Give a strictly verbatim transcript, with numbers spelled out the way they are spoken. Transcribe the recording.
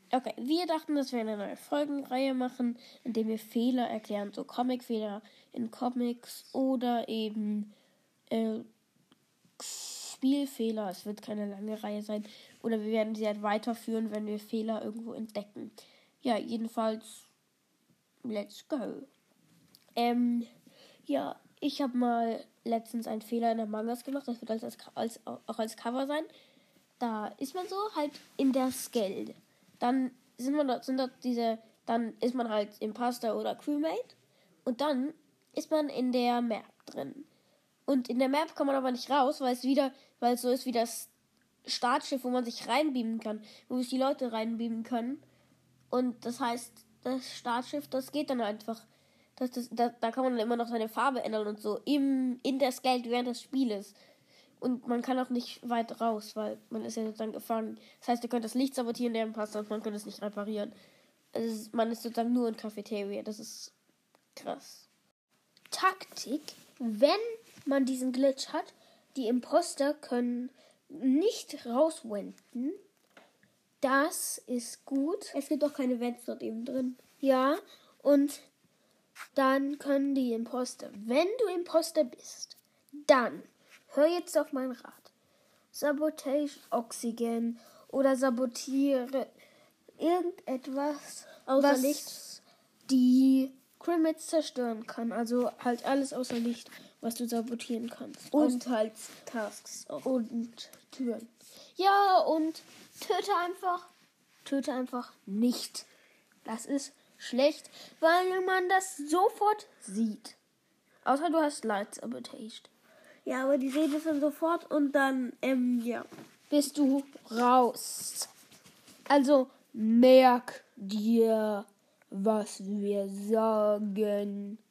Okay, wir dachten, dass wir eine neue Folgenreihe machen, in der wir Fehler erklären, so Comic-Fehler in Comics oder eben äh, Spielfehler. Es wird keine lange Reihe sein. Oder wir werden sie halt weiterführen, wenn wir Fehler irgendwo entdecken. Ja, jedenfalls, let's go. Ähm, ja, ich habe mal letztens einen Fehler in der Mangas gemacht. Das wird als, als, als, auch als Cover sein. Da ist man so halt in der Skeld. Dann sind, man dort, sind dort diese, dann ist man halt Imposter oder Crewmate. Und dann ist man in der Map drin. Und in der Map kann man aber nicht raus, weil es wieder, weil es so ist wie das Startschiff, wo man sich reinbeamen kann, wo sich die Leute reinbeamen können. Und das heißt, das Startschiff, das geht dann einfach. Das, das, da, da kann man dann immer noch seine Farbe ändern und so im, in der Skeld während des Spieles. Und man kann auch nicht weit raus, weil man ist ja sozusagen gefangen. Das heißt, ihr könnt das Licht sabotieren, der passt, und man kann es nicht reparieren. Also man ist sozusagen nur in Cafeteria. Das ist krass. Taktik, wenn man diesen Glitch hat, die Imposter können nicht rauswenden. Das ist gut. Es gibt auch keine Vents dort eben drin. Ja, und dann können die Imposter, wenn du Imposter bist, dann hör jetzt auf meinen Rat. Sabotage Oxygen oder sabotiere irgendetwas, Außer was Licht. die Crewmates zerstören kann. Also halt alles außer Licht, was du sabotieren kannst. Und halt Tasks auch. Und Türen. Ja, und töte einfach, töte einfach nicht. Das ist schlecht, weil man das sofort sieht. Außer du hast Light sabotaged. Ja, aber die sehen das dann sofort und dann, ähm, ja. Bist du raus. Also merk dir, was wir sagen.